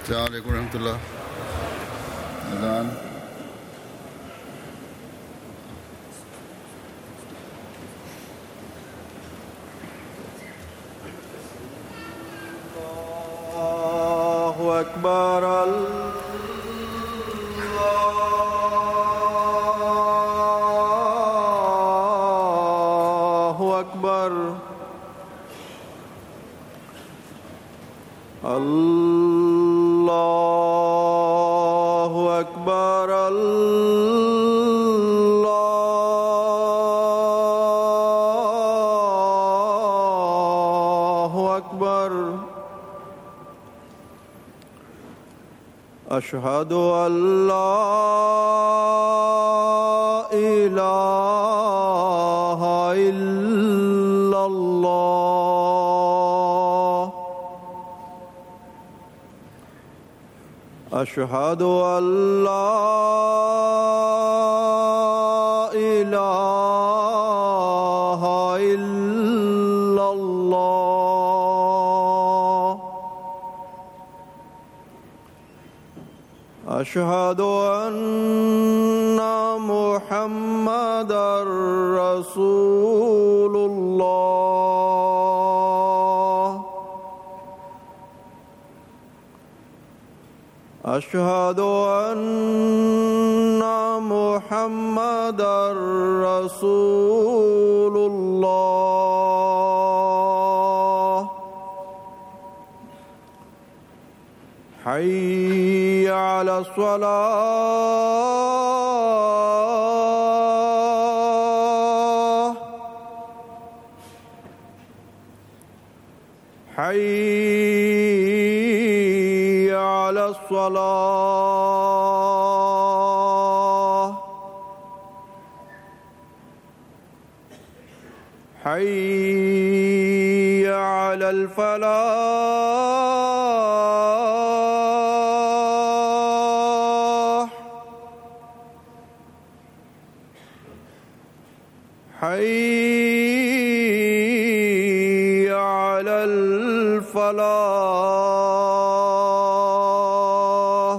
अस्सलाम वालेकुम रहमतुल्लाह। अज़ान अल्लाहु अकबर अल्लाहु अकबर अल्लाहु अकबर अल्लाहु अकबर अशहदु अल्ला इलाहा इल्लल्लाह अशहदु अल्ला इलाहा इल्लल्लाह अशहदु अन्ना मुहम्मदर रसूलुल्लाह अशहदु अन्ना मुहम्मदर रसूलुल्लाह हय्य अला स्वलाह हय्य अला स्वलाह हय्य अलल फलाह हय्य अलल फलाह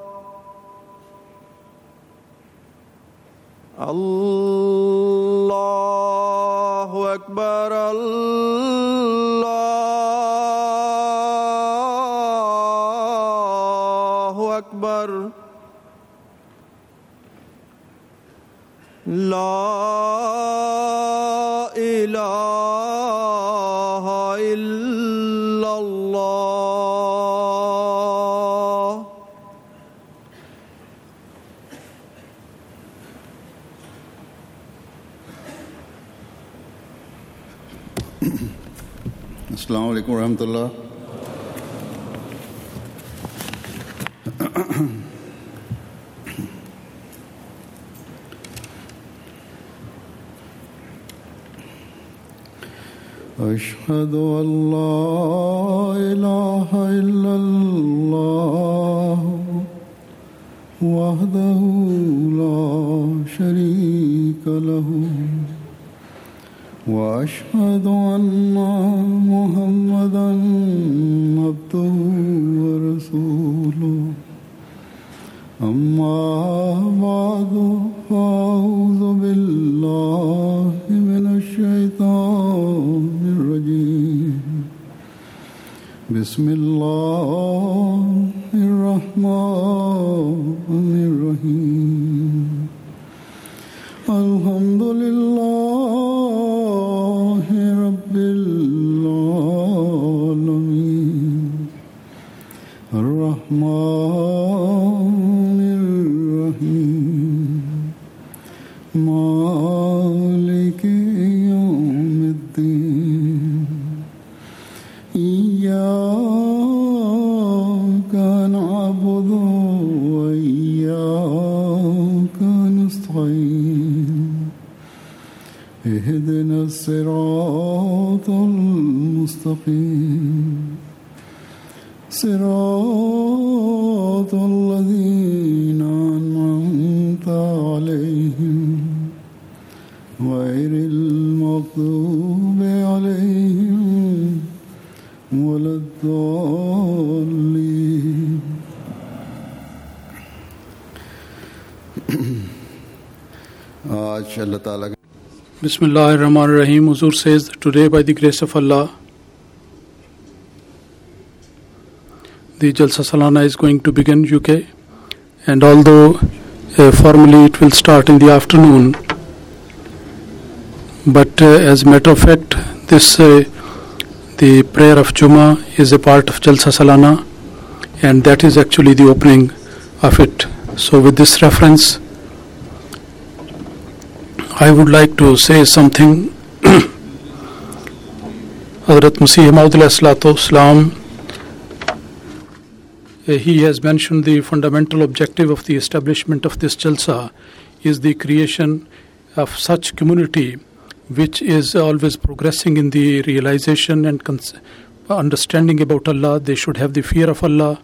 अल्लाहु अकबर अल्लाहु अकबर ला इलाहा इल्लल्लाह अस्सलाम वालेकुम रहमतुल्लाह। अशहदु अल्ला इलाहा इल्लल्लाह वहदहु ला शरीका लहु وأشهد أن محمدا عبده ورسوله أما بعد فأعوذ بالله من الشيطان الرجيم بسم الله الرحمن الرحيم الحمد لله رب العالمين الرحمن الرحيم مالك يوم الدين إياك نعبد وإياك نستعين اهدنا الصراط المستقيم صراط الذين أنعمت عليهم غير المغضوب عليهم ولا الضالين आज अल्लाह ताला Bismillah ar-Rahman ar-Rahim. Huzur says that today, by the grace of Allah, the Jalsa Salana is going to begin UK, and although formally it will start in the afternoon, but as a matter of fact, this the prayer of Jummah is a part of Jalsa Salana, and that is actually the opening of it. So with this reference, I would like to say something. Hazrat Masih Maud Islam, he has mentioned the fundamental objective of the establishment of this Jalsa is the creation of such community which is always progressing in the realization and understanding about Allah. They should have the fear of Allah,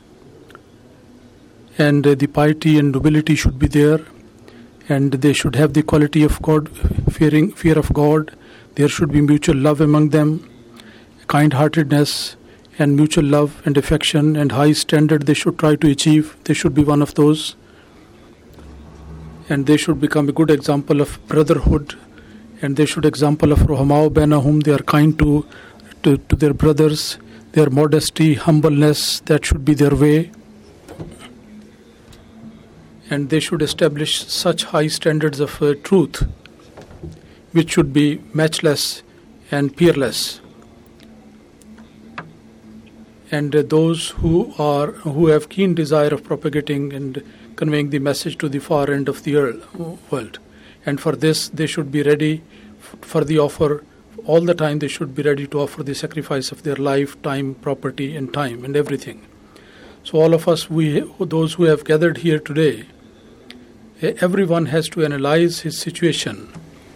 and the piety and nobility should be there, and they should have the quality of God, fear of God. There should be mutual love among them, kind-heartedness and mutual love and affection and high standard they should try to achieve. They should be one of those, and they should become a good example of brotherhood, and they should example of Ruhamau Bainahum. They are kind to their brothers. Their modesty, humbleness, that should be their way. And they should establish such high standards of truth which should be matchless and peerless. And those who have keen desire of propagating and conveying the message to the far end of the world. And for this they should be ready for the offer. All the time they should be ready to offer the sacrifice of their life, time, property and time and everything. So all of us, those who have gathered here today, everyone has to analyze his situation.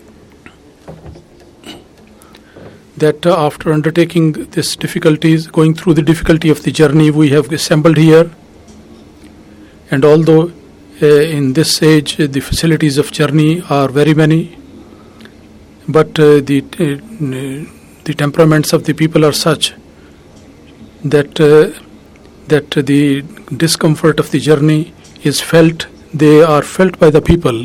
That after undertaking these difficulties, going through the difficulty of the journey, we have assembled here. And although in this age the facilities of journey are very many, but the temperaments of the people are such that the discomfort of the journey is felt. They are felt by the people,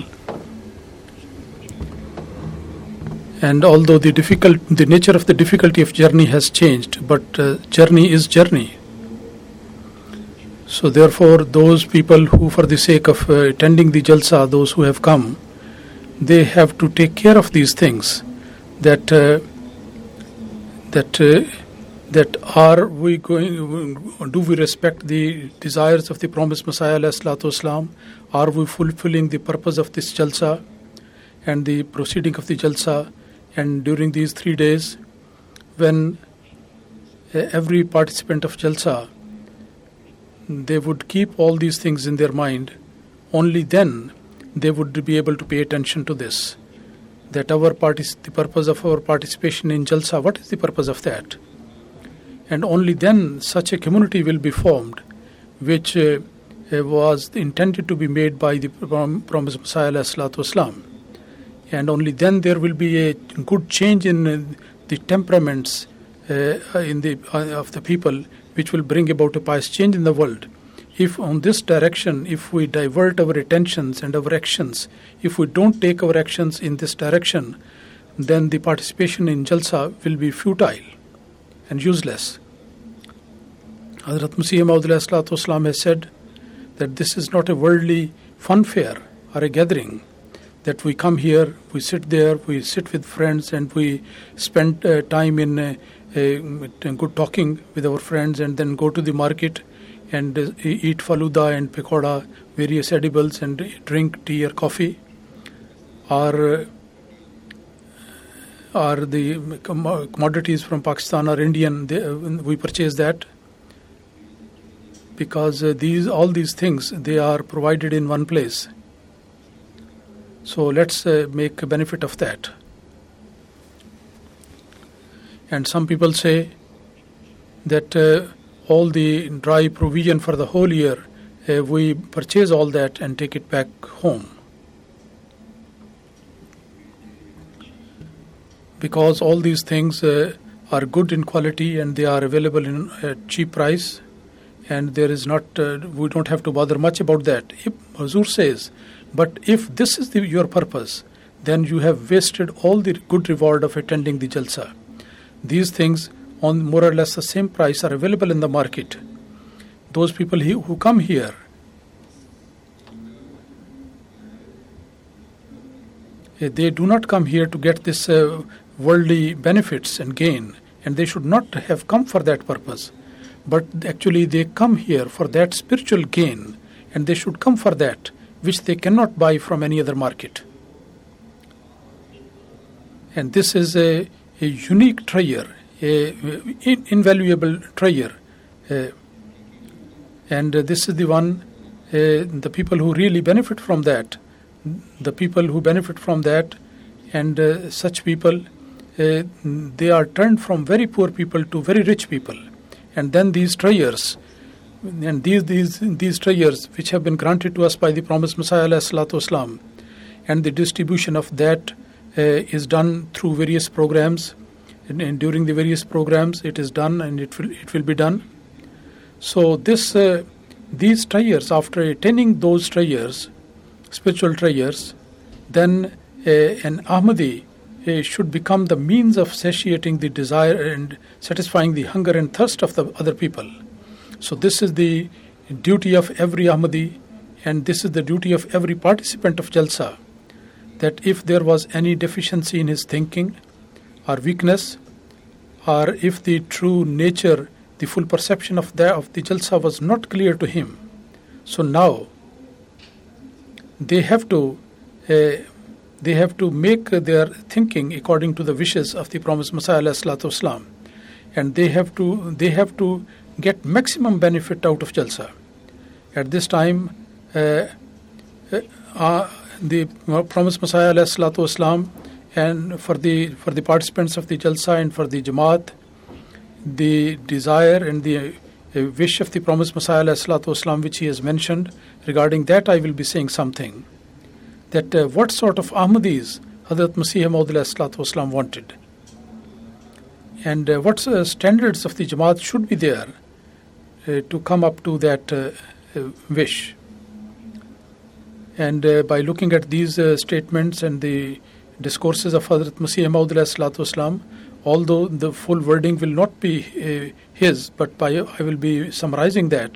and although the nature of the difficulty of journey has changed, but journey is journey. So therefore, those people who, for the sake of attending the Jalsa, those who have come, they have to take care of these things. That are we going? Do we respect the desires of the promised Messiah ﷺ? Are we fulfilling the purpose of this Jalsa and the proceeding of the Jalsa? And during these 3 days, when every participant of Jalsa, they would keep all these things in their mind, only then they would be able to pay attention to this. That the purpose of our participation in Jalsa, what is the purpose of that? And only then such a community will be formed, which was intended to be made by the promised Messiah ﷺ. And only then there will be a good change in the temperaments of the people, which will bring about a pious change in the world. If on this direction, if we divert our attentions and our actions, if we don't take our actions in this direction, then the participation in Jalsa will be futile and useless. Hazrat Masih Maud Islam has said that this is not a worldly fun fair or a gathering, that we come here, we sit there, we sit with friends and we spend time in good talking with our friends, and then go to the market and eat faluda and pekoda, various edibles, and drink tea or coffee, or the commodities from Pakistan or Indian, we purchase that, because all these things, they are provided in one place. So let's make a benefit of that. And some people say that all the dry provision for the whole year, we purchase all that and take it back home. Because all these things are good in quality and they are available in a cheap price, and there is not, we don't have to bother much about that. If Huzur says, but if this is your purpose, then you have wasted all the good reward of attending the Jalsa. These things on more or less the same price are available in the market. Those people who come here, they do not come here to get this worldly benefits and gain, and they should not have come for that purpose. But actually they come here for that spiritual gain, and they should come for that, which they cannot buy from any other market. And this is a unique treasure, invaluable treasure. And this is the one, the people who really benefit from that. The people who benefit from that, and such people, they are turned from very poor people to very rich people. And then these treasures, and these treasures which have been granted to us by the promised Messiah ﷺ, and the distribution of that is done through various programs, and during the various programs it is done, and it will be done. So these treasures, after attaining those treasures, spiritual treasures, then an Ahmadi should become the means of satiating the desire and satisfying the hunger and thirst of the other people. So this is the duty of every Ahmadi, and this is the duty of every participant of Jalsa, that if there was any deficiency in his thinking or weakness, or if the true nature, the full perception of the Jalsa was not clear to him, so now they have to make their thinking according to the wishes of the promised Messiah ﷺ, and they have to get maximum benefit out of Jalsa. At this time, the promised Messiah ﷺ, and for the participants of the Jalsa and for the Jamaat, the desire and the wish of the promised Messiah ﷺ, which he has mentioned, regarding that I will be saying something. That what sort of Ahmadis Hazrat Masih Maud ﷺ wanted, and what standards of the Jamaat should be there to come up to that wish. And by looking at these statements and the discourses of Hazrat Masih Maud ﷺ, although the full wording will not be his, but I will be summarizing that.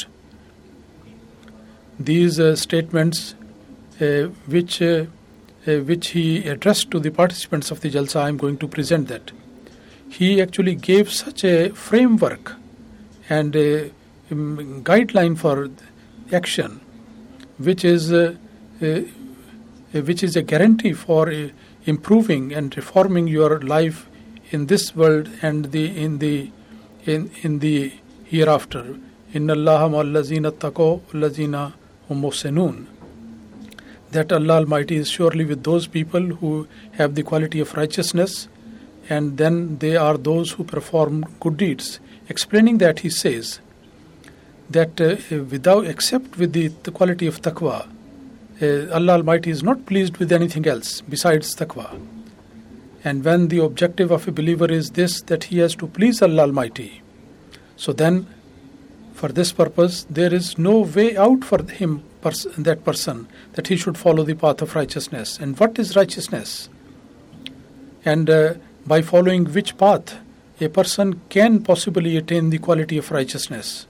These statements which he addressed to the participants of the Jalsa, I am going to present that. He actually gave such a framework and a guideline for action, which is a guarantee for improving and reforming your life in this world and in the hereafter. Inna Allaha ma'allazina taqaw wallazina hum muhsinun. That Allah Almighty is surely with those people who have the quality of righteousness, and then they are those who perform good deeds. Explaining that, he says that except with the quality of taqwa, Allah Almighty is not pleased with anything else besides taqwa. And when the objective of a believer is this, that he has to please Allah Almighty, so then for this purpose there is no way out for him, that person, that he should follow the path of righteousness. And what is righteousness? And by following which path a person can possibly attain the quality of righteousness.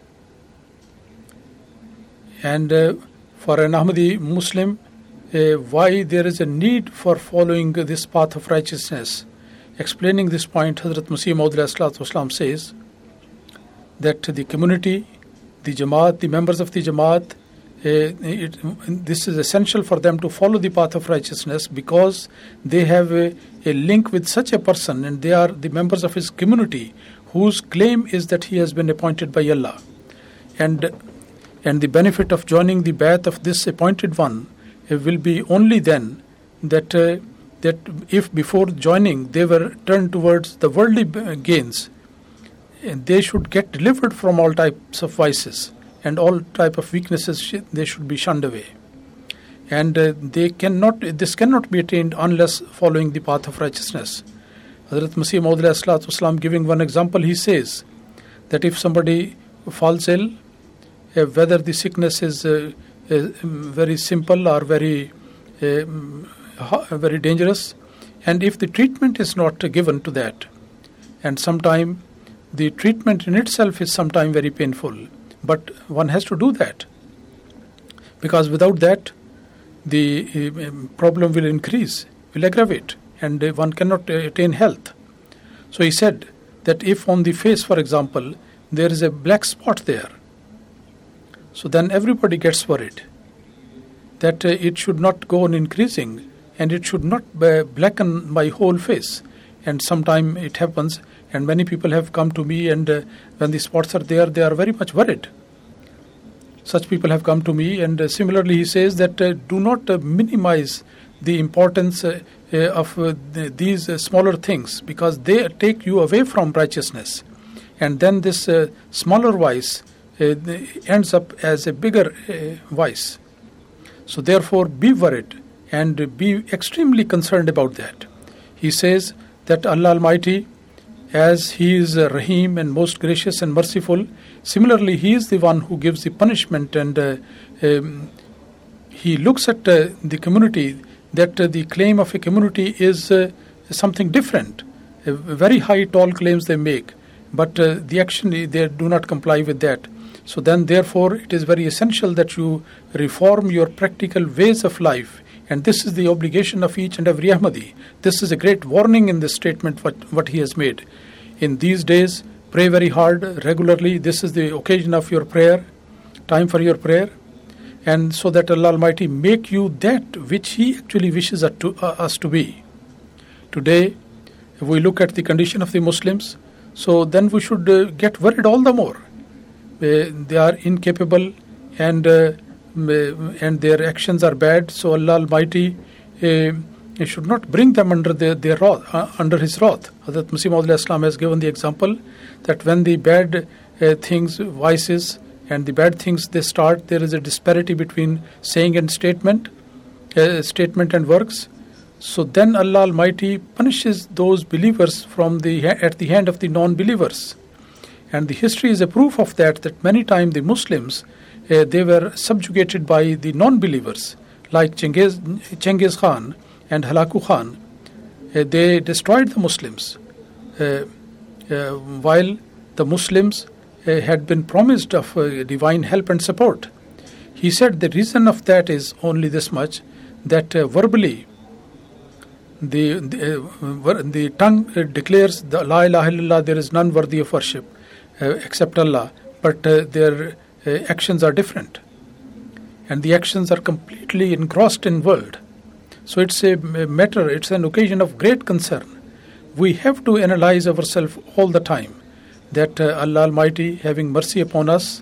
And for an Ahmadi Muslim, why there is a need for following this path of righteousness. Explaining this point, Hazrat Masih Maud ﷺ says that the community, the Jamaat, the members of the Jamaat, this is essential for them to follow the path of righteousness, because they have a link with such a person, and they are the members of his community whose claim is that he has been appointed by Allah. And the benefit of joining the Bai'at of this appointed one will be only then that if before joining they were turned towards the worldly gains, they should get delivered from all types of vices and all type of weaknesses. They should be shunned away, and this cannot be attained unless following the path of righteousness. Hazrat Masih Maud ﷺ, giving one example, he says that if somebody falls ill, whether the sickness is very simple or very very dangerous. And if the treatment is not given to that, and sometimes the treatment in itself is sometimes very painful, but one has to do that, because without that the problem will increase, will aggravate, and one cannot attain health. So he said that if on the face, for example, there is a black spot there, so then everybody gets worried that it should not go on increasing, and it should not blacken my whole face. And sometimes it happens, and many people have come to me, and when the spots are there, they are very much worried. Such people have come to me, and similarly he says that do not minimize the importance of these smaller things, because they take you away from righteousness. And then this smaller vice ends up as a bigger vice. So therefore be worried and be extremely concerned about that. He says that Allah Almighty, as He is Rahim and most gracious and merciful, similarly He is the one who gives the punishment, and He looks at the community, that the claim of a community is something different. Very high, tall claims they make, but the action, they do not comply with that. So then therefore it is very essential that you reform your practical ways of life. And this is the obligation of each and every Ahmadi. This is a great warning in this statement, what he has made. In these days, pray very hard, regularly. This is the occasion of your prayer, time for your prayer. And so that Allah Almighty make you that which He actually wishes us to be. Today, if we look at the condition of the Muslims, so then we should get worried all the more. They are incapable, and their actions are bad. So Allah Almighty should not bring them under their wrath, under His wrath. Hazrat Masih Maud Islam has given the example that when the bad things, vices, and the bad things they start, there is a disparity between saying and statement and works. So then Allah Almighty punishes those believers at the hand of the non-believers. And the history is a proof of that many times the Muslims, they were subjugated by the non-believers, like Chengiz Khan and Halaku Khan. They destroyed the Muslims, while the Muslims had been promised of divine help and support. He said the reason of that is only this much, that verbally the tongue declares the La ilaha illallah, there is none worthy of worship except Allah, but their actions are different, and the actions are completely engrossed in world. So it's a matter, it's an occasion of great concern. We have to analyze ourselves all the time, that Allah Almighty, having mercy upon us,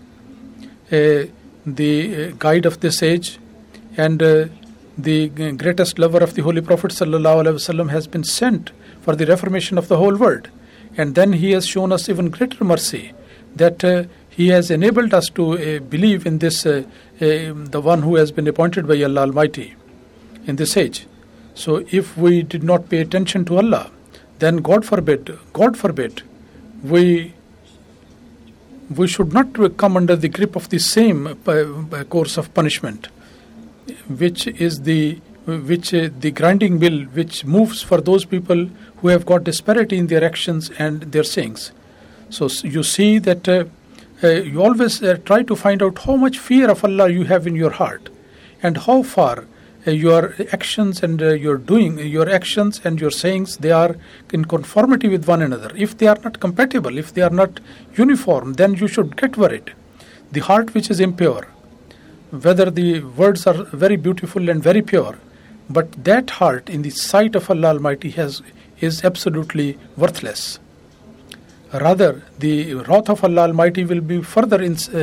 the guide of this age, and the greatest lover of the Holy Prophet ﷺ, has been sent for the reformation of the whole world. And then He has shown us even greater mercy, that He has enabled us to believe in this, the one who has been appointed by Allah Almighty in this age. So if we did not pay attention to Allah, then God forbid, we should not come under the grip of the same course of punishment, which is the grinding mill which moves for those people who have got disparity in their actions and their sayings. So you see that you always try to find out how much fear of Allah you have in your heart, and how far your actions and your actions and your sayings, they are in conformity with one another. If they are not compatible, if they are not uniform, then you should get worried. The heart which is impure, whether the words are very beautiful and very pure, but that heart in the sight of Allah Almighty is absolutely worthless. Rather, the wrath of Allah Almighty will be further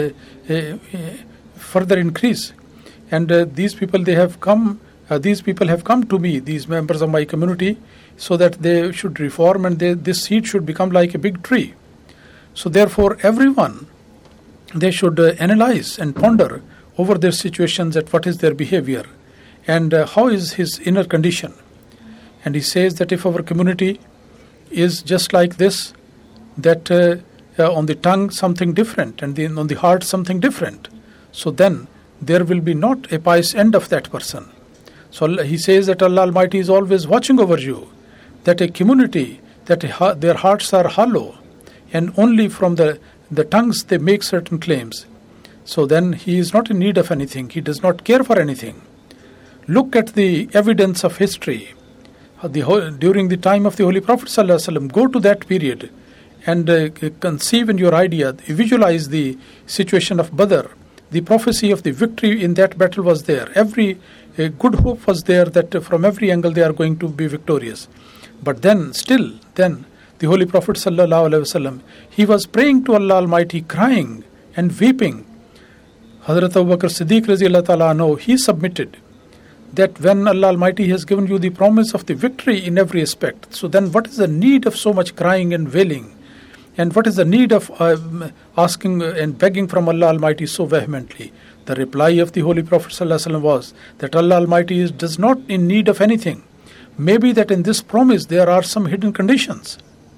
increase. And these people have come to me, these members of my community, so that they should reform, and this seed should become like a big tree. So therefore, everyone, they should analyze and ponder over their situations, at what is their behavior and how is his inner condition. And he says that if our community is just like this, that on the tongue something different, and on the heart something different, so then there will be not a pious end of that person. So he says that Allah Almighty is always watching over you, that a community, that their hearts are hollow, and only from the tongues they make certain claims. So then he is not in need of anything. He does not care for anything. Look at the evidence of history. During the time of the Holy Prophet ﷺ, go to that period and conceive in your idea, visualize the situation of Badr. The prophecy of the victory in that battle was there. Every good hope was there that from every angle they are going to be victorious. But then, the Holy Prophet ﷺ, he was praying to Allah Almighty, crying and weeping. Hazrat Abu Bakr Siddiq Radhiyallahu Ta'ala anhu, he submitted that when Allah Almighty has given you the promise of the victory in every aspect, so then what is the need of so much crying and wailing? And what is the need of asking and begging from Allah Almighty so vehemently? The reply of the Holy Prophet ﷺ was that Allah Almighty does not in need of anything. Maybe that in this promise there are some hidden conditions.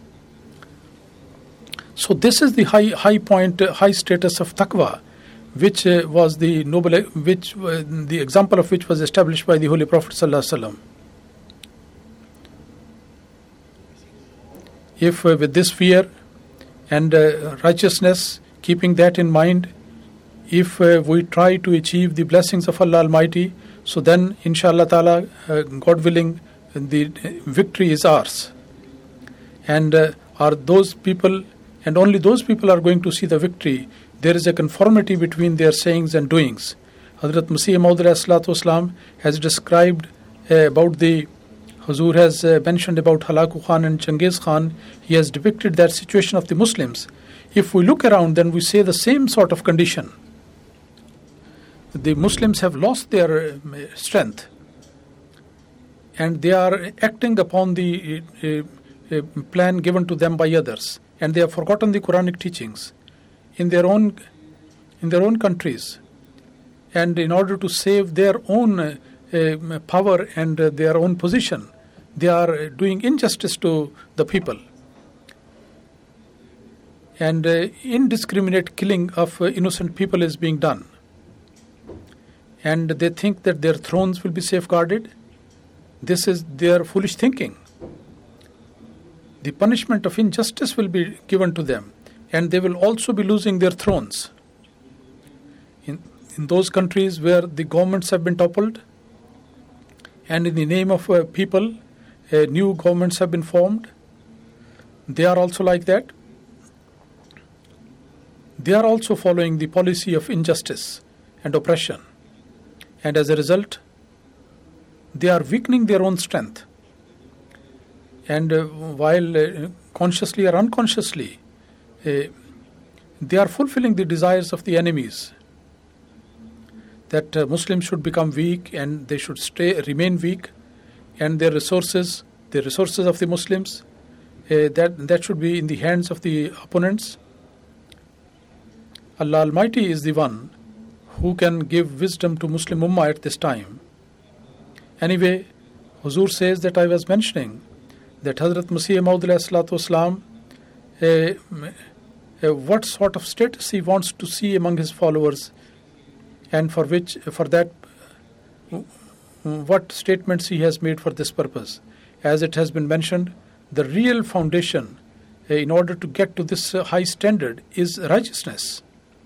So this is the high point, high status of taqwa, which was the noble, the example of which was established by the Holy Prophet ﷺ. If with this fear and righteousness, keeping that in mind, if we try to achieve the blessings of Allah Almighty, so then inshallah ta'ala, God willing, the victory is ours. And are those people, and only those people are going to see the victory. There is a conformity between their sayings and doings. Hazrat Masih Maud ﷺ has described about the Huzur has mentioned about Halaku Khan and Changiz Khan. He has depicted that situation of the Muslims. If we look around, then we say the same sort of condition. The Muslims have lost their strength, and they are acting upon the plan given to them by others, and they have forgotten the Quranic teachings in their own countries, and in order to save their own power and their own position, they are doing injustice to the people, and indiscriminate killing of innocent people is being done, and they think that their thrones will be safeguarded. This is their foolish thinking. The punishment of injustice will be given to them, and they will also be losing their thrones. In those countries where the governments have been toppled, and in the name of people, new governments have been formed, they are also like that. They are also following the policy of injustice and oppression. And as a result, they are weakening their own strength. And while consciously or unconsciously, they are fulfilling the desires of the enemies, that Muslims should become weak and they should remain weak, and their resources, the resources of the Muslims, that should be in the hands of the opponents. Allah Almighty is the one who can give wisdom to Muslim Ummah at this time. Anyway, Huzur says that I was mentioning that Hazrat Masih Maud ﷺ, what sort of status he wants to see among his followers, and for that, what statements he has made for this purpose. As it has been mentioned, the real foundation in order to get to this high standard is righteousness.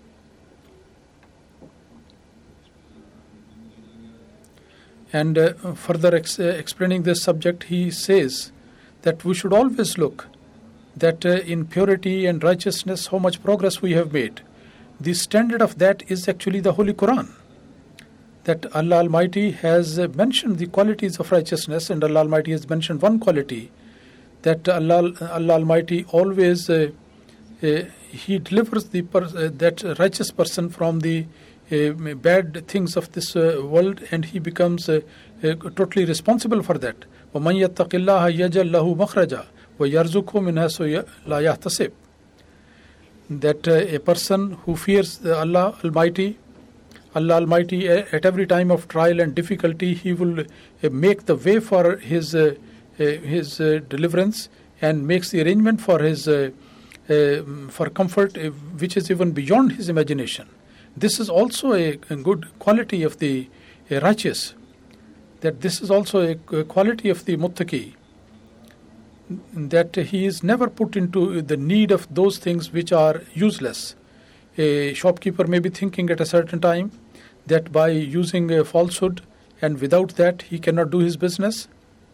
And further explaining this subject, he says that we should always look that in purity and righteousness how much progress we have made. The standard of that is actually the Holy Quran. That Allah Almighty has mentioned the qualities of righteousness, and Allah Almighty has mentioned one quality, that Allah Almighty always He delivers that righteous person from the bad things of this world, and he becomes totally responsible for that. وَمَنْ يَتَّقِ اللَّهَ يَجْعَلْ لَهُ مَخْرَجًا وَيَرْزُقْهُ مِنْ حَيْثُ لَا يَحْتَسِبُ. That a person who fears Allah Almighty at every time of trial and difficulty, He will make the way for his deliverance, and makes the arrangement for his for comfort, which is even beyond his imagination. This is also a good quality of the righteous, that this is also a quality of the muttaqi, that he is never put into the need of those things which are useless. A shopkeeper may be thinking at a certain time that by using a falsehood and without that he cannot do his business,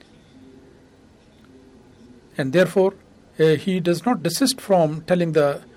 and therefore he does not desist from telling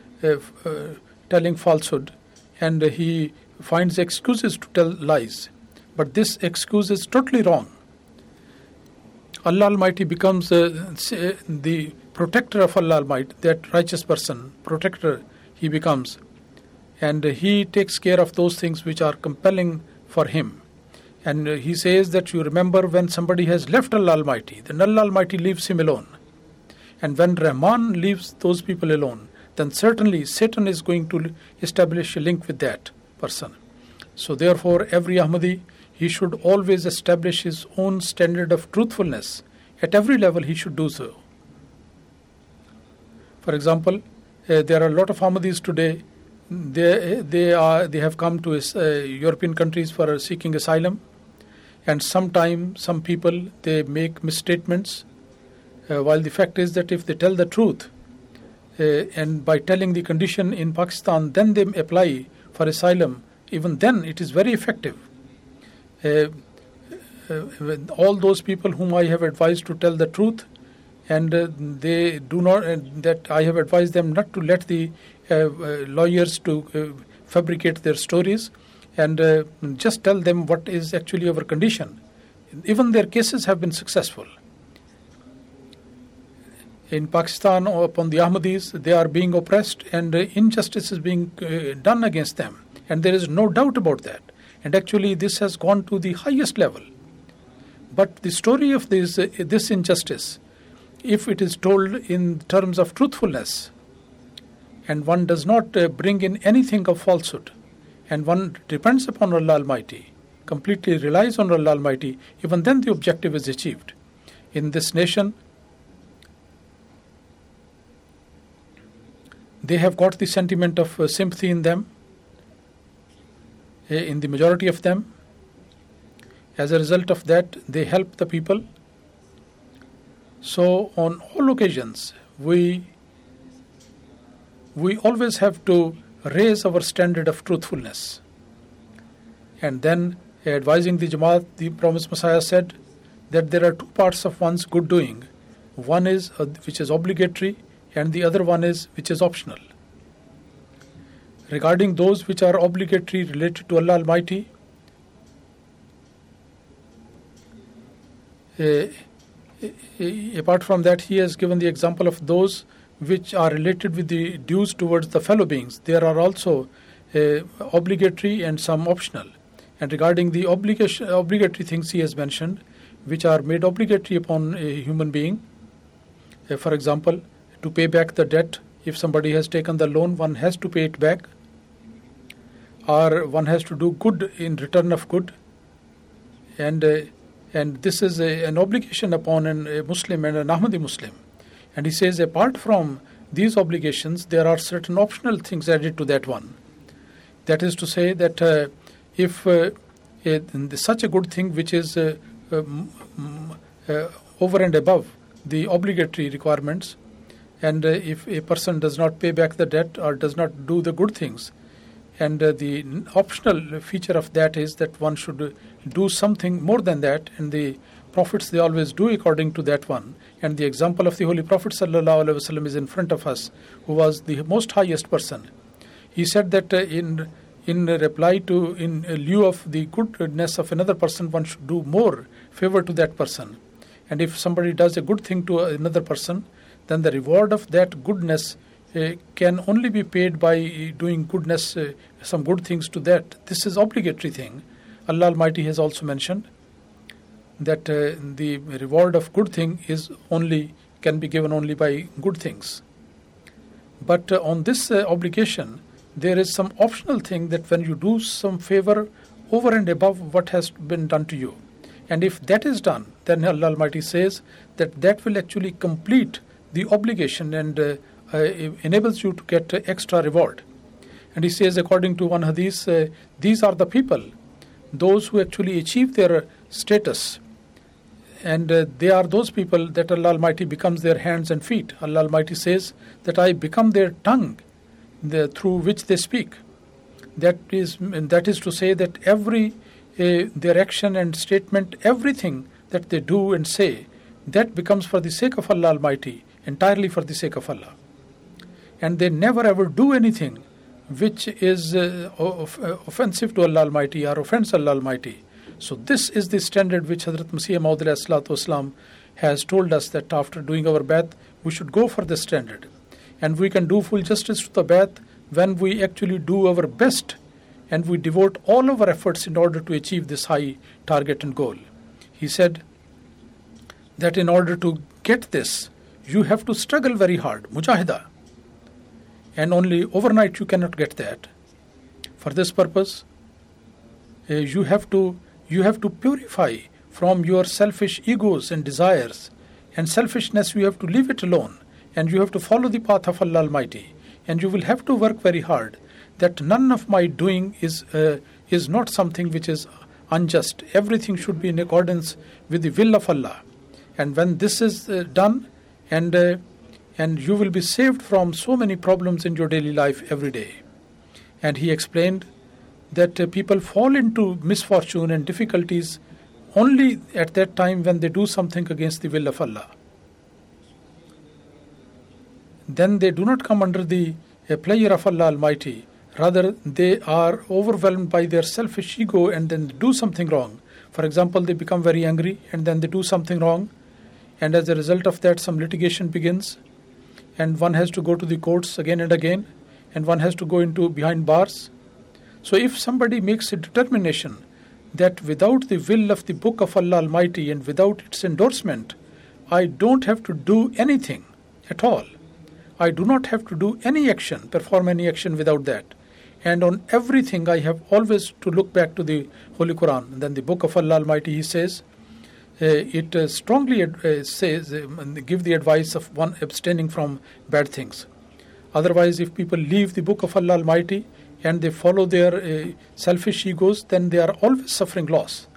falsehood, and he finds excuses to tell lies. But this excuse is totally wrong. Allah Almighty becomes the protector of Allah Almighty, that righteous person, protector he becomes. And he takes care of those things which are compelling for him. And he says that you remember when somebody has left Allah Almighty, then Allah Almighty leaves him alone. And when Rahman leaves those people alone, then certainly Satan is going to establish a link with that person. So therefore, every Ahmadi, he should always establish his own standard of truthfulness. At every level, he should do so. For example, there are a lot of Ahmadis today. They have come to European countries for seeking asylum, and sometimes some people they make misstatements. While the fact is that if they tell the truth, and by telling the condition in Pakistan, then they apply for asylum. Even then, it is very effective. All those people whom I have advised to tell the truth, and they do not, that I have advised them not to let the lawyers to fabricate their stories, and just tell them what is actually our condition. Even their cases have been successful. In Pakistan, upon the Ahmadis, they are being oppressed, and injustice is being done against them, and there is no doubt about that. And actually, this has gone to the highest level. But the story of this injustice, if it is told in terms of truthfulness, and one does not bring in anything of falsehood, and one depends upon Allah Almighty, completely relies on Allah Almighty, even then the objective is achieved. In this nation, they have got the sentiment of sympathy in them, in the majority of them. As a result of that, they help the people. So on all occasions, we always have to raise our standard of truthfulness. And then, advising the Jamaat, the Promised Messiah said that there are two parts of one's good doing. One is which is obligatory, and the other one is which is optional. Regarding those which are obligatory related to Allah Almighty, apart from that, he has given the example of those which are related with the dues towards the fellow beings. There are also obligatory and some optional. And regarding the obligatory things he has mentioned, which are made obligatory upon a human being, for example, to pay back the debt. If somebody has taken the loan, one has to pay it back, or one has to do good in return of good, and this is an obligation upon a Muslim and an Ahmadi Muslim. And he says, apart from these obligations, there are certain optional things added to that one. That is to say that if such a good thing which is over and above the obligatory requirements, and if a person does not pay back the debt or does not do the good things, and the optional feature of that is that one should do something more than that, and the prophets, they always do according to that one. And the example of the Holy Prophet ﷺ is in front of us, who was the most highest person. He said that in reply to, in lieu of the goodness of another person, one should do more favor to that person. And if somebody does a good thing to another person, then the reward of that goodness can only be paid by doing goodness, some good things to that. This is obligatory thing. Allah Almighty has also mentioned that the reward of good thing can be given only by good things. But on this obligation, there is some optional thing that when you do some favor over and above what has been done to you, and if that is done, then Allah Almighty says that will actually complete the obligation and enables you to get extra reward. And he says, according to one hadith, these are the people, those who actually achieve their status. And they are those people that Allah Almighty becomes their hands and feet. Allah Almighty says that I become their tongue through which they speak. That is to say that every their action and statement, everything that they do and say, that becomes for the sake of Allah Almighty, entirely for the sake of Allah. And they never ever do anything which is offensive to Allah Almighty or offends Allah Almighty. So this is the standard which Hazrat Masih Maud ﷺ has told us, that after doing our bath, we should go for this standard. And we can do full justice to the bath when we actually do our best and we devote all our efforts in order to achieve this high target and goal. He said that in order to get this, you have to struggle very hard, mujahida. And only overnight you cannot get that. For this purpose, you have to purify from your selfish egos and desires and selfishness. You have to leave it alone, and you have to follow the path of Allah Almighty, and you will have to work very hard. That none of my doing is not something which is unjust. Everything should be in accordance with the will of Allah. And when this is done, and you will be saved from so many problems in your daily life every day. And he explained that people fall into misfortune and difficulties only at that time when they do something against the will of Allah. Then they do not come under the pleasure of Allah Almighty. Rather, they are overwhelmed by their selfish ego and then do something wrong. For example, they become very angry and then they do something wrong. And as a result of that, some litigation begins. And one has to go to the courts again and again. And one has to go into behind bars. So if somebody makes a determination that without the will of the Book of Allah Almighty and without its endorsement, I don't have to do anything at all. I do not have to do any action, perform any action without that. And on everything I have always to look back to the Holy Quran. And then the Book of Allah Almighty, he says, it strongly says, give the advice of one abstaining from bad things. Otherwise, if people leave the Book of Allah Almighty and they follow their selfish egos, then they are always suffering loss.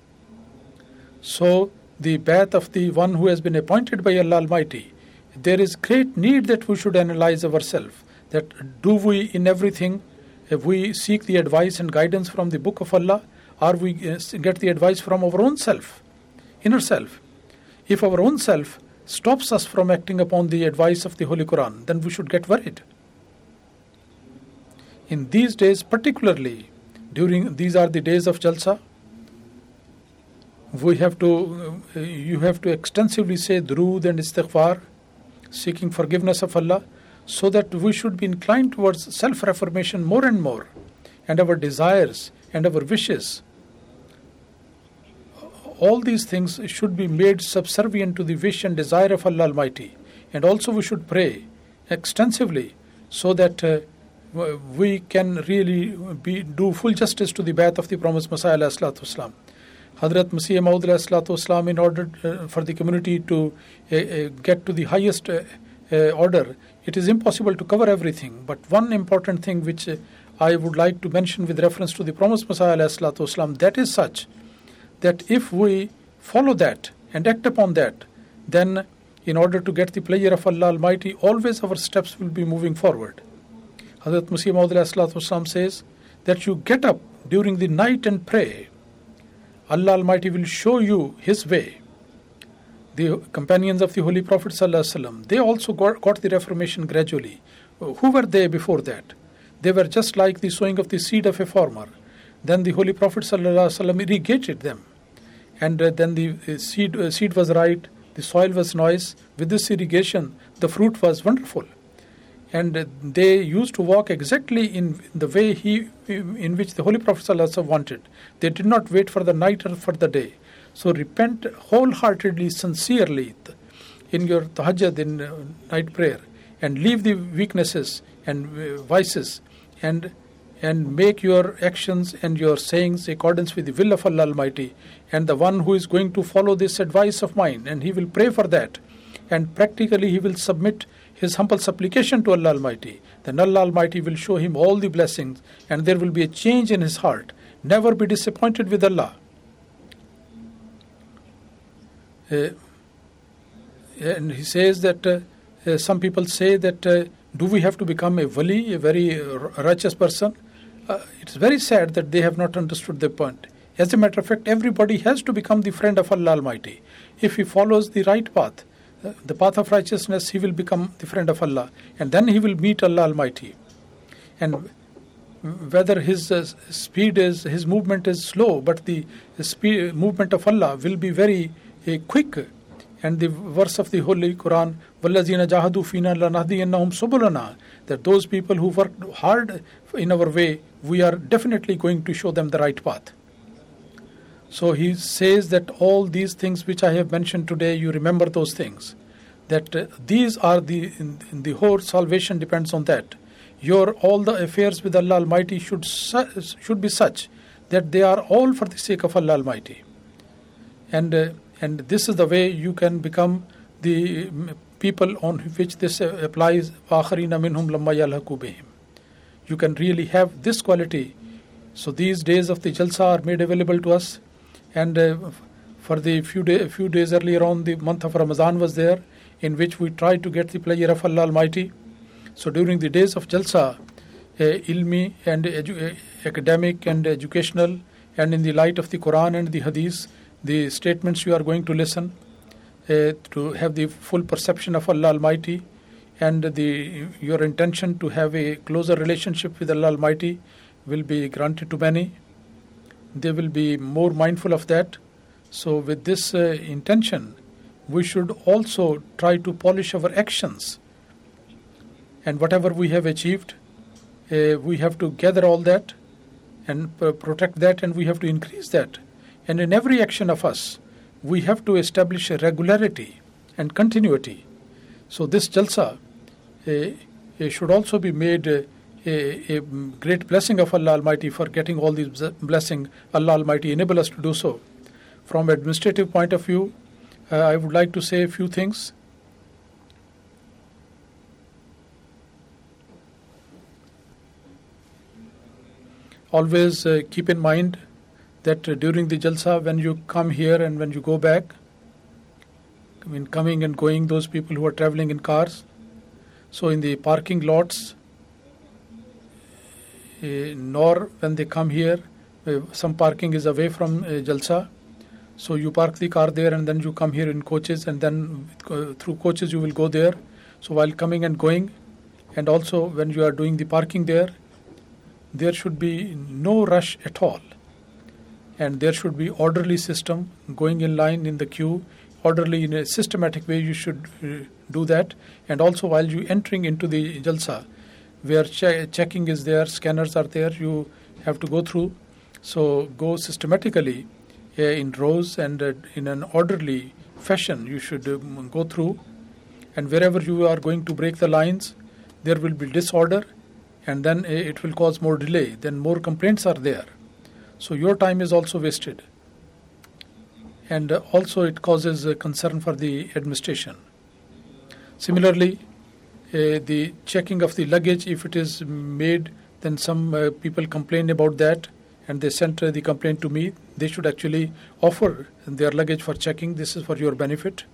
So, the bath of the one who has been appointed by Allah Almighty, there is great need that we should analyze ourselves. That do we in everything, if we seek the advice and guidance from the Book of Allah, or we get the advice from our own self, inner self. If our own self stops us from acting upon the advice of the Holy Quran, then we should get worried. In these days particularly, these are the days of Jalsa, you have to extensively say Durood and Istighfar, seeking forgiveness of Allah, so that we should be inclined towards self-reformation more and more, and our desires and our wishes. All these things should be made subservient to the wish and desire of Allah Almighty. And also we should pray extensively so that we can really do full justice to the bath of the promised Messiah ﷺ. Hazrat Masih Maud ﷺ, in order for the community to get to the highest order, it is impossible to cover everything. But one important thing which I would like to mention with reference to the promised Messiah ﷺ, that is such that if we follow that and act upon that, then in order to get the pleasure of Allah Almighty, always our steps will be moving forward. Hazrat Masih Maud ﷺ says that you get up during the night and pray. Allah Almighty will show you His way. The companions of the Holy Prophet ﷺ, they also got the reformation gradually. Who were they before that? They were just like the sowing of the seed of a farmer. Then the Holy Prophet ﷺ irrigated them. And then the seed was right, the soil was nice. With this irrigation, the fruit was wonderful. And they used to walk exactly in the way in which the Holy Prophet ﷺ wanted. They did not wait for the night or for the day. So repent wholeheartedly, sincerely in your tahajjud, in night prayer, and leave the weaknesses and vices, and make your actions and your sayings in accordance with the will of Allah Almighty. And the one who is going to follow this advice of mine, and he will pray for that, and practically he will submit his humble supplication to Allah Almighty, then Allah Almighty will show him all the blessings, and there will be a change in his heart. Never be disappointed with Allah. And he says that some people say that do we have to become a wali, a very righteous person? It's very sad that they have not understood the point. As a matter of fact, everybody has to become the friend of Allah Almighty. If he follows the right path, the path of righteousness, he will become the friend of Allah. And then he will meet Allah Almighty. And whether his speed is, his movement is slow, but the movement of Allah will be very quick. And the verse of the Holy Quran, وَالَّذِينَ جَاهَدُوا فِينَا لَنَهْدِيَنَّهُمْ سُبُلَنَا, that those people who worked hard in our way, we are definitely going to show them the right path. So he says that all these things which I have mentioned today, you remember those things. That these are the whole salvation depends on that. All the affairs with Allah Almighty should be such that they are all for the sake of Allah Almighty. And this is the way you can become the people on which this applies. وَآخَرِينَ مِنْهُمْ لَمَّا يَلْحَقُوا بِهِمْ. You can really have this quality. So these days of the Jalsa are made available to us. And for the few days earlier on, the month of Ramadan was there, in which we tried to get the pleasure of Allah Almighty. So during the days of Jalsa, ilmi and academic and educational, and in the light of the Quran and the Hadith, the statements you are going to listen, to have the full perception of Allah Almighty, and your intention to have a closer relationship with Allah Almighty will be granted to many. They will be more mindful of that. So with this intention, we should also try to polish our actions. And whatever we have achieved, we have to gather all that and protect that, and we have to increase that. And in every action of us, we have to establish a regularity and continuity. So this Jalsa should also be made a great blessing of Allah Almighty. For getting all these blessings, Allah Almighty enable us to do so. From administrative point of view, I would like to say a few things. Always keep in mind that during the Jalsa, when you come here and when you go back, I mean coming and going, those people who are traveling in cars, so in the parking lots, nor when they come here, some parking is away from Jalsa, so you park the car there and then you come here in coaches, and then through coaches you will go there. So while coming and going, and also when you are doing the parking there should be no rush at all. And there should be orderly system, going in line in the queue, orderly in a systematic way you should do that. And also while you entering into the Jalsa, where checking is there, scanners are there, you have to go through. So go systematically in rows and in an orderly fashion you should go through. And wherever you are going to break the lines, there will be disorder, and then it will cause more delay, then more complaints are there. So your time is also wasted. And also it causes concern for the administration. Similarly, the checking of the luggage, if it is made, then some people complain about that, and they sent the complaint to me. They should actually offer their luggage for checking. This is for your benefit.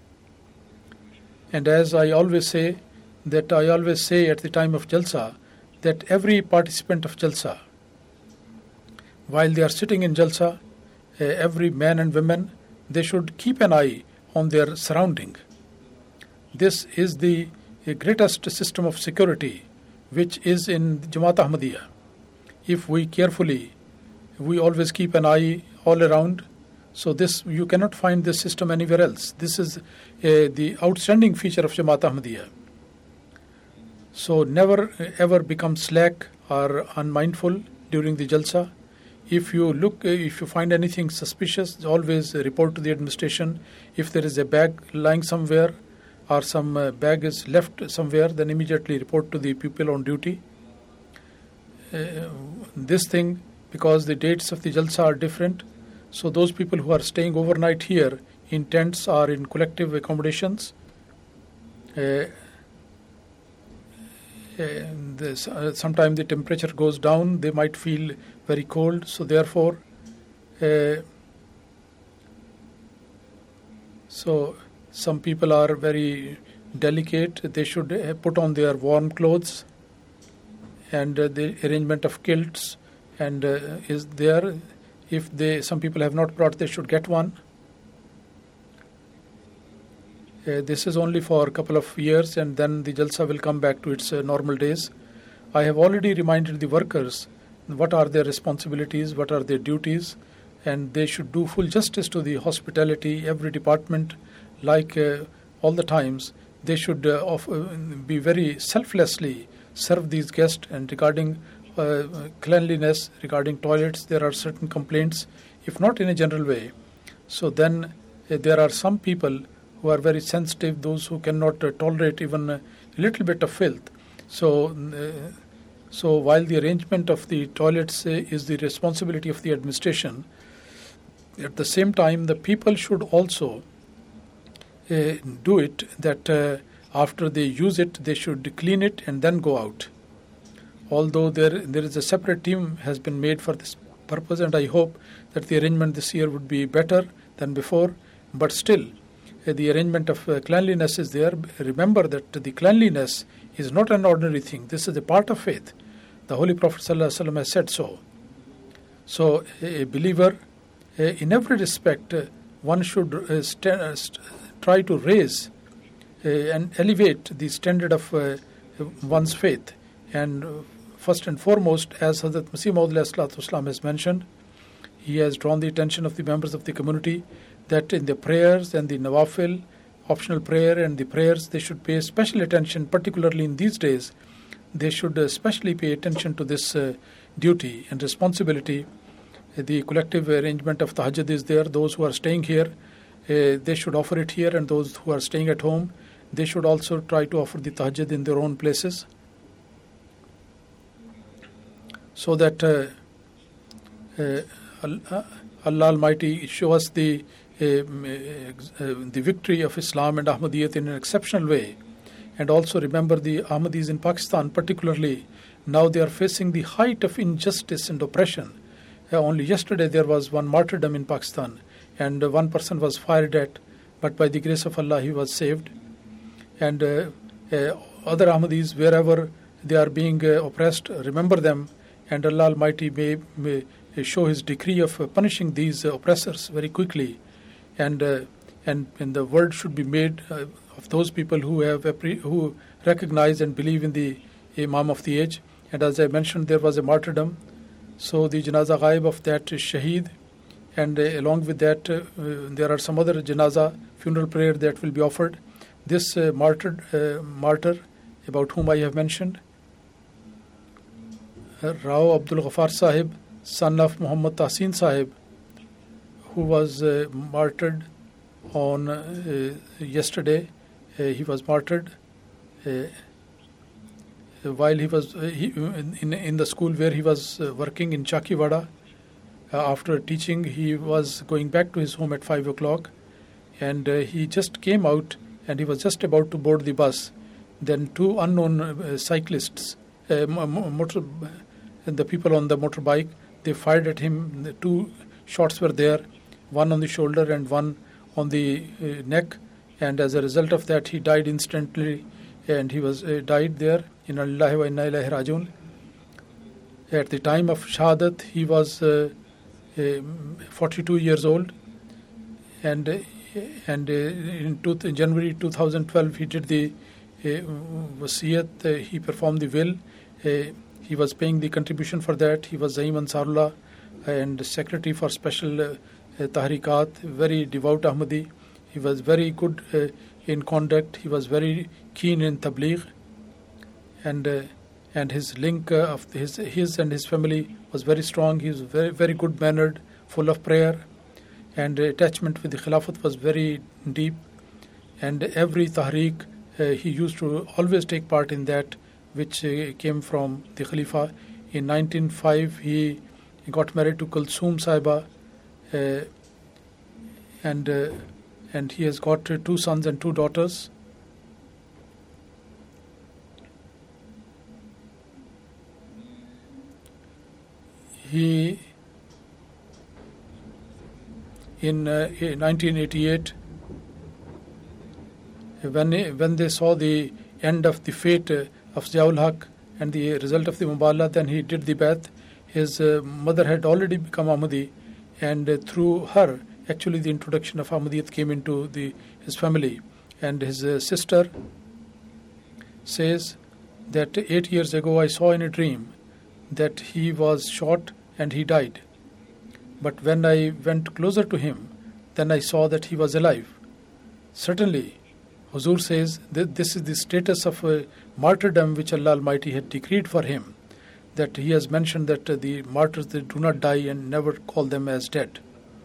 And as I always say at the time of Jalsa, that every participant of Jalsa, while they are sitting in Jalsa, every man and woman, they should keep an eye on their surrounding. This is the greatest system of security which is in Jamaat Ahmadiyya. If we always keep an eye all around. So this, you cannot find this system anywhere else. This is the outstanding feature of Jamaat Ahmadiyya. So never ever become slack or unmindful during the Jalsa. If you find anything suspicious, always report to the administration. If there is a bag lying somewhere or some bag is left somewhere, then immediately report to the people on duty. This thing, because the dates of the Jalsa are different, so those people who are staying overnight here in tents or in collective accommodations, sometimes the temperature goes down, they might feel very cold, so therefore So some people are very delicate. They should put on their warm clothes, and the arrangement of kilts and is there. If some people have not brought, they should get one. This is only for a couple of years, and then the Jalsa will come back to its normal days. I have already reminded the workers what are their responsibilities, what are their duties, and they should do full justice to the hospitality. Every department, like all the times, they should be very selflessly serve these guests. And regarding cleanliness, regarding toilets, there are certain complaints, if not in a general way. So then there are some people who are very sensitive, those who cannot tolerate even a little bit of filth. So while the arrangement of the toilets is the responsibility of the administration, at the same time the people should also do it, that after they use it, they should clean it and then go out. Although there is a separate team has been made for this purpose, and I hope that the arrangement this year would be better than before, but still the arrangement of cleanliness is there. Remember that the cleanliness is not an ordinary thing. This is a part of faith. The Holy Prophet ﷺ has said so. So a believer, in every respect, one should try to raise and elevate the standard of one's faith. And first and foremost, as Hazrat Masih Maud has mentioned, he has drawn the attention of the members of the community that in the prayers and the nawafil, optional prayer and the prayers, they should pay special attention, particularly in these days. They should especially pay attention to this duty and responsibility. The collective arrangement of tahajjud is there. Those who are staying here, they should offer it here, and those who are staying at home, they should also try to offer the tahajjud in their own places, so that Allah Almighty show us the victory of Islam and Ahmadiyyat in an exceptional way. And also remember the Ahmadis in Pakistan particularly, now they are facing the height of injustice and oppression. Only yesterday there was one martyrdom in Pakistan, and one person was fired at, but by the grace of Allah he was saved. And other Ahmadis, wherever they are being oppressed, remember them, and Allah Almighty may show His decree of punishing these oppressors very quickly. And the word should be made of those people who recognize and believe in the Imam of the age. And as I mentioned, there was a martyrdom. So the Janaza Ghaib of that is Shaheed. And along with that, there are some other Janaza funeral prayer that will be offered. This martyr about whom I have mentioned, Rao Abdul Ghaffar Sahib, son of Muhammad Tahsin Sahib, who was martyred on yesterday. He was martyred while he was in the school where he was working in Chakiwada. After teaching, he was going back to his home at 5 o'clock, and he just came out and he was just about to board the bus. Then two unknown cyclists, and the people on the motorbike, they fired at him. The two shots were there, one on the shoulder and one on the neck, and as a result of that he died instantly, and he was died there. Inna lillahi wa inna ilaihi rajiun. At the time of Shahadat, he was 42 years old, and in January 2012 he did the wasiyat, he performed the will. He was paying the contribution for that. He was Zaim Ansarullah and secretary for special tahrikat, very devout Ahmadi. He was very good in conduct. He was very keen in tabligh, and his link of his and his family was very strong. He was very, very good mannered, full of prayer, and attachment with the Khilafat was very deep. And every tahriq he used to always take part in that, which came from the Khalifa. In 1905 he got married to Kulsoom Sahiba, and he has got 2 sons and 2 daughters. He in 1988 when they saw the end of the fate of Ziaul Haq and the result of the Mubala, then he did the Bai'at. His mother had already become Ahmadi, and through her, actually the introduction of Ahmadiyat came into his family. And his sister says that 8 years ago I saw in a dream that he was shot and he died. But when I went closer to him, then I saw that he was alive. Certainly, Huzur says that this is the status of martyrdom which Allah Almighty had decreed for him, that he has mentioned that the martyrs, they do not die and never call them as dead.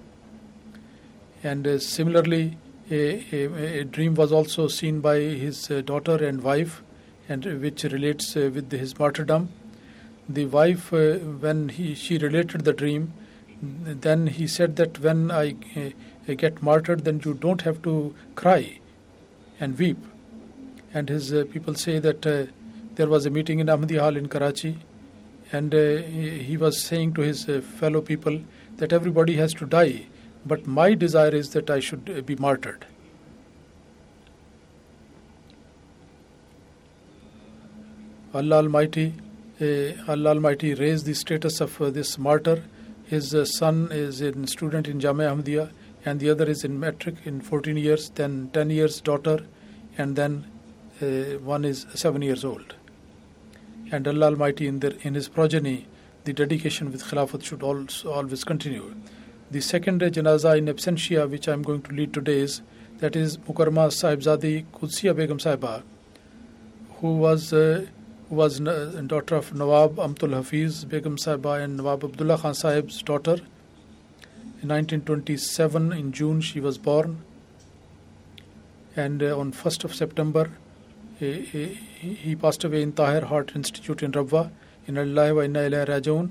And similarly, a dream was also seen by his daughter and wife, and which relates with his martyrdom. The wife, when she related the dream, then he said that when I get martyred, then you don't have to cry and weep. And his people say that there was a meeting in Ahmadi Hall in Karachi, and he was saying to his fellow people that everybody has to die, but my desire is that I should be martyred. Allah Almighty raised the status of this martyr. His son is a student in Jamia Ahmadiyya, and the other is in matric in 14 years, then 10 years daughter, and then one is 7 years old. And Allah Almighty in his progeny, the dedication with Khilafat should always continue. The second janaza in absentia which I am going to lead today is Mukarrama Sahibzadi Qudsiya Begum Sahiba, who was daughter of Nawab Amtul Hafiz Begum Sahiba and Nawab Abdullah Khan Sahib's daughter. In 1927, in June, she was born. And on 1st of September, he passed away in Tahir Heart Institute in Rabwa. In Allah wa inna ilayhi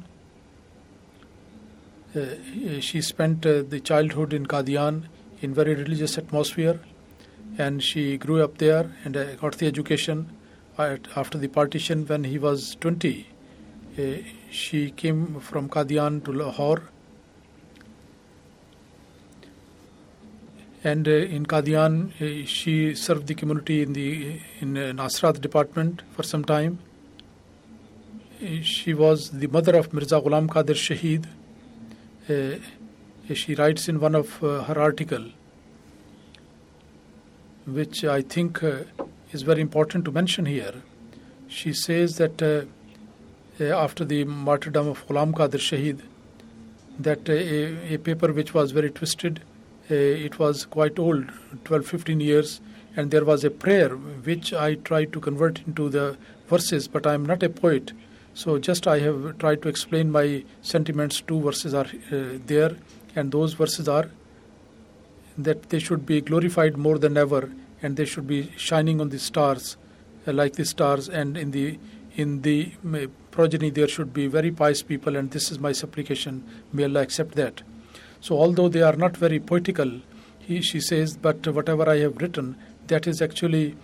raji'un. She spent the childhood in Qadian in very religious atmosphere, and she grew up there and got the education. After the partition, when he was 20, she came from Qadian to Lahore, and in Qadian she served the community in Nasrat department for some time. She was the mother of Mirza Ghulam Qadir Shaheed. She writes in one of her article, which I think is very important to mention here. She says that after the martyrdom of Ghulam Qadir Shaheed, that a paper which was very twisted, it was quite old, 12-15 years, and there was a prayer which I tried to convert into the verses, but I am not a poet, so just I have tried to explain my sentiments. 2 verses are there, and those verses are that they should be glorified more than ever, and they should be shining on the stars like the stars, and in the progeny there should be very pious people, and this is my supplication, may Allah accept that. So although they are not very poetical, she says, but whatever I have written, that is actually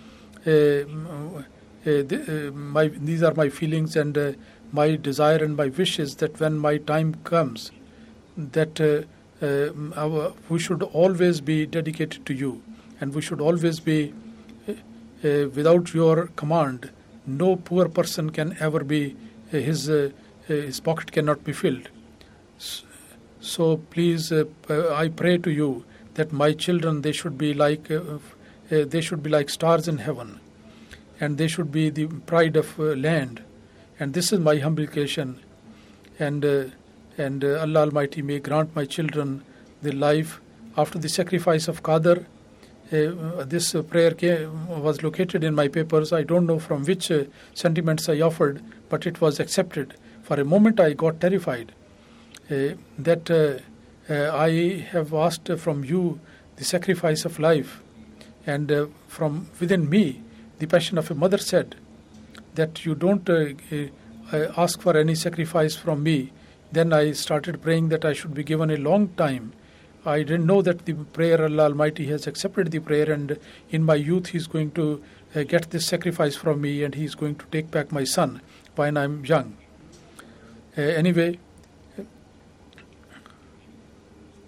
these are my feelings, and my desire and my wish is that when my time comes, that we should always be dedicated to you, and we should always be without your command. No poor person can ever be, his pocket cannot be filled. So please, I pray to you that my children, they should be like stars in heaven, and they should be the pride of land. And this is my humiliation. And Allah Almighty may grant my children the life after the sacrifice of Qadr. This prayer was located in my papers. I don't know from which sentiments I offered, but it was accepted. For a moment I got terrified that I have asked from you the sacrifice of life, and from within me the passion of a mother said that you don't ask for any sacrifice from me. Then I started praying that I should be given a long time. I didn't know that the prayer, Allah Almighty has accepted the prayer, and in my youth He is going to get this sacrifice from me, and He is going to take back my son when I am young. Anyway,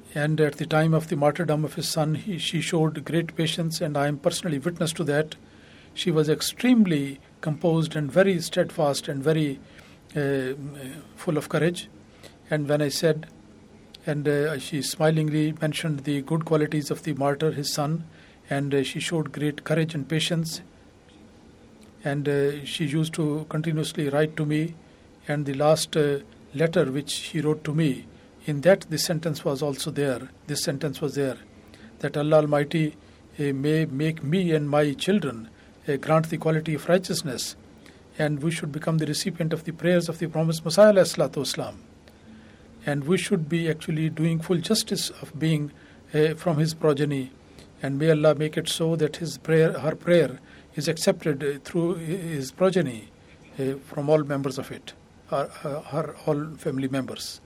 And at the time of the martyrdom of his son, she showed great patience, and I am personally witness to that. She was extremely composed and very steadfast and very full of courage. And when I said, and she smilingly mentioned the good qualities of the martyr, his son, and she showed great courage and patience. And she used to continuously write to me, and the last letter which she wrote to me, in that this sentence was also there. This sentence was there, that Allah Almighty may make me and my children grant the quality of righteousness, and we should become the recipient of the prayers of the promised Messiah ﷺ. And we should be actually doing full justice of being from his progeny, and may Allah make it so that her prayer is accepted through his progeny from all members of it, her all family members.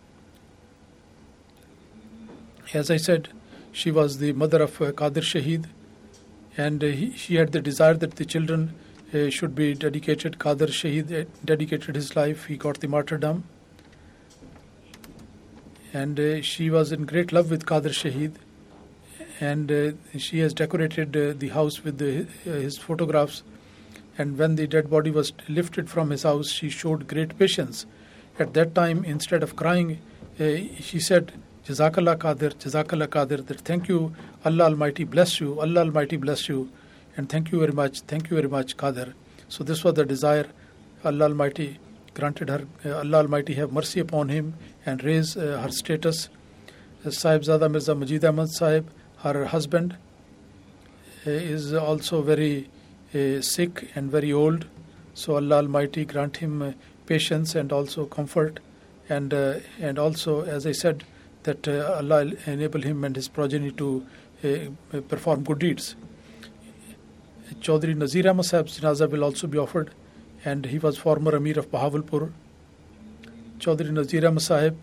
As I said, she was the mother of Qadir Shaheed, and she had the desire that the children should be dedicated. Qadir Shaheed dedicated his life. He got the martyrdom. And she was in great love with Qadir Shaheed. And she has decorated the house with his photographs. And when the dead body was lifted from his house, she showed great patience. At that time, instead of crying, she said, Jazakallah Qadir, that thank you, Allah Almighty bless you, Allah Almighty bless you, and thank you very much, Qadir. So this was the desire. Allah Almighty granted her, Allah Almighty have mercy upon him and raise her status. Sahibzada Mirza Majid Ahmad Sahib, her husband, is also very sick and very old. So Allah Almighty grant him patience and also comfort, and also, as I said, that Allah enable him and his progeny to perform good deeds. Chaudhry Nazir Ahmad Sahib's janaza will also be offered, and he was former Amir of Bahawalpur. Chaudhry Nazir Ahmad Sahib,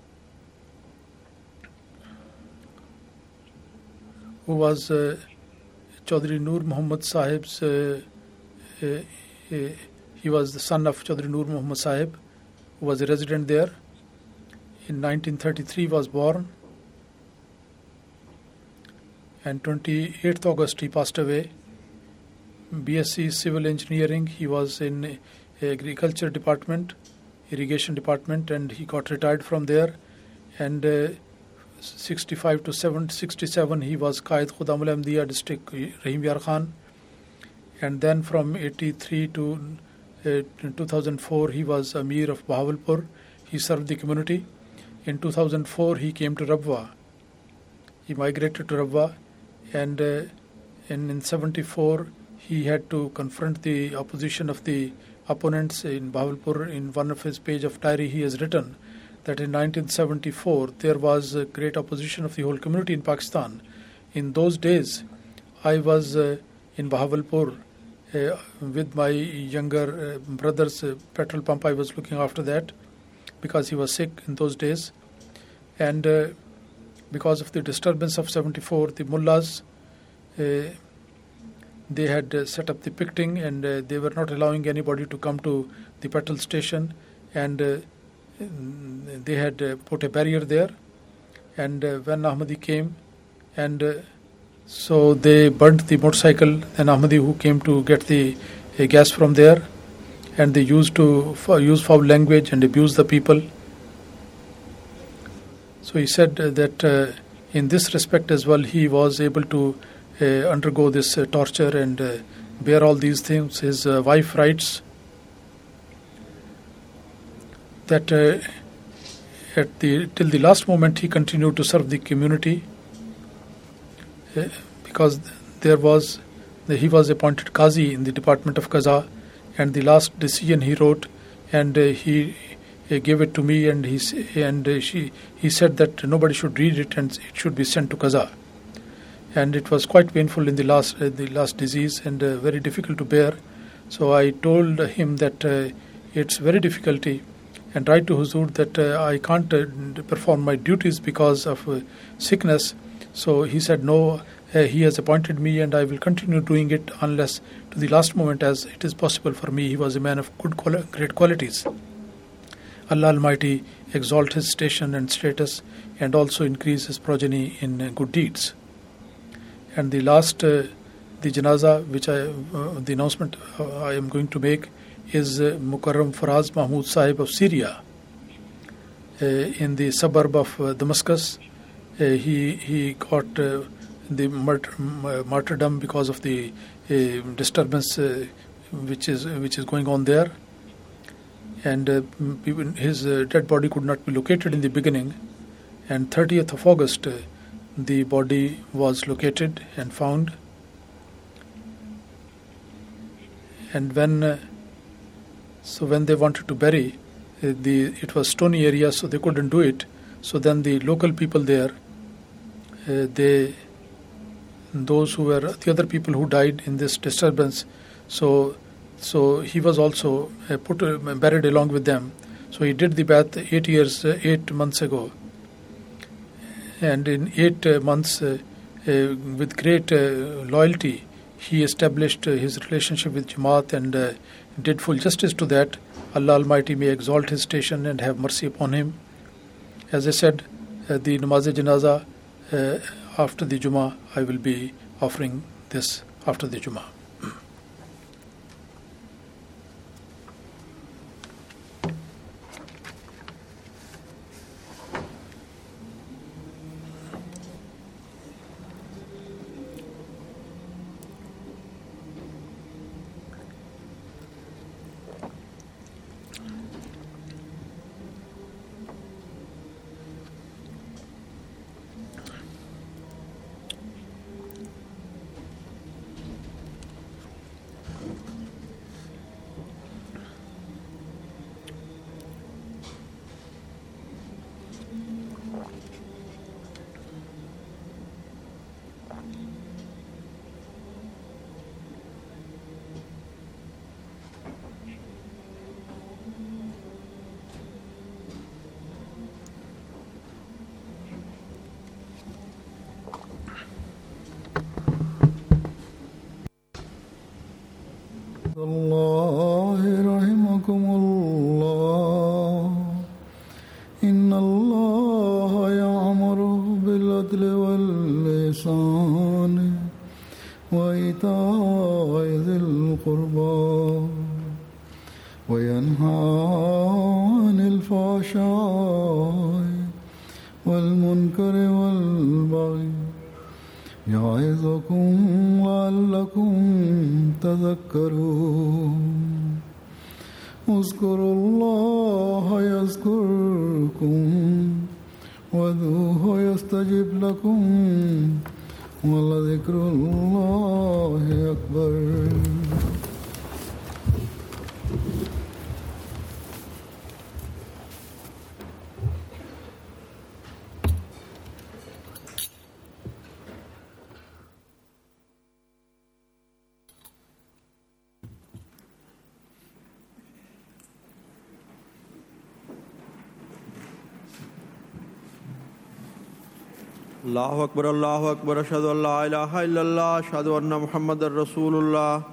who was Chaudhry Noor Muhammad Sahib's, he was the son of Chaudhry Noor Muhammad Sahib, who was a resident there. In 1933 was born, and 28th August he passed away. BSc Civil Engineering, he was in Agriculture Department, Irrigation Department, and he got retired from there. And 65 to 67 he was Qaid Khudam al-Ahmadiyya District Rahim Yar Khan. And then from 83 to 2004 he was Amir of Bahawalpur. He served the community. In 2004 he came to Rabwa. He migrated to Rabwa, and in 74 he had to confront the opposition of the opponents in Bahawalpur. In one of his page of diary he has written that in 1974 there was a great opposition of the whole community in Pakistan. In those days I was in Bahawalpur with my younger brother's petrol pump. I was looking after that because he was sick in those days. And because of the disturbance of 74, the mullahs, they had set up the picketing, and they were not allowing anybody to come to the petrol station, and they had put a barrier there. And when Ahmadi came, and so they burnt the motorcycle, and Ahmadi who came to get the gas from there, and they used to use foul language and abuse the people. So he said that in this respect as well he was able to undergo this torture and bear all these things. His wife writes that till the last moment he continued to serve the community because he was appointed Qazi in the Department of Qaza, and the last decision he wrote, and he gave it to me, and he said that nobody should read it and it should be sent to Qaza. And it was quite painful in the last disease and very difficult to bear. So I told him that it's very difficulty, and write to Huzur that I can't perform my duties because of sickness. So he said no, he has appointed me and I will continue doing it unless to the last moment as it is possible for me. He was a man of great qualities. Allah Almighty exalt his station and status and also increase his progeny in good deeds. And the last, the janaza, which the announcement I am going to make is Mukarram Faraz Mahmud Sahib of Syria. In the suburb of Damascus, he got the martyrdom because of the disturbance which is going on there, and his dead body could not be located in the beginning, and 30th of August the body was located and found, and when they wanted to bury, it was stony area, so they couldn't do it. So then the local people there, those who were the other people who died in this disturbance, so he was also buried along with them. So he did the bath 8 months ago, and in 8 months, with great loyalty, he established his relationship with Jamaat and did full justice to that. Allah Almighty may exalt his station and have mercy upon him. As I said, the namaz-e-janaza after the Jummah, I will be offering this after the Jummah. الله رحمكم الله إن الله يأمر بالعدل والإحسان وإيتاء ذي القربى وينهى عن الفحشاء والمنكر والبغي يعظكم لعلكم تذكرون اذكروا الله يذكركم وادعوه يستجب لكم ولذكر الله أكبر. Allahu Akbar, Allahu Akbar, ashhadu an la ilaha illallah, ashhadu anna Muhammadar Rasulullah.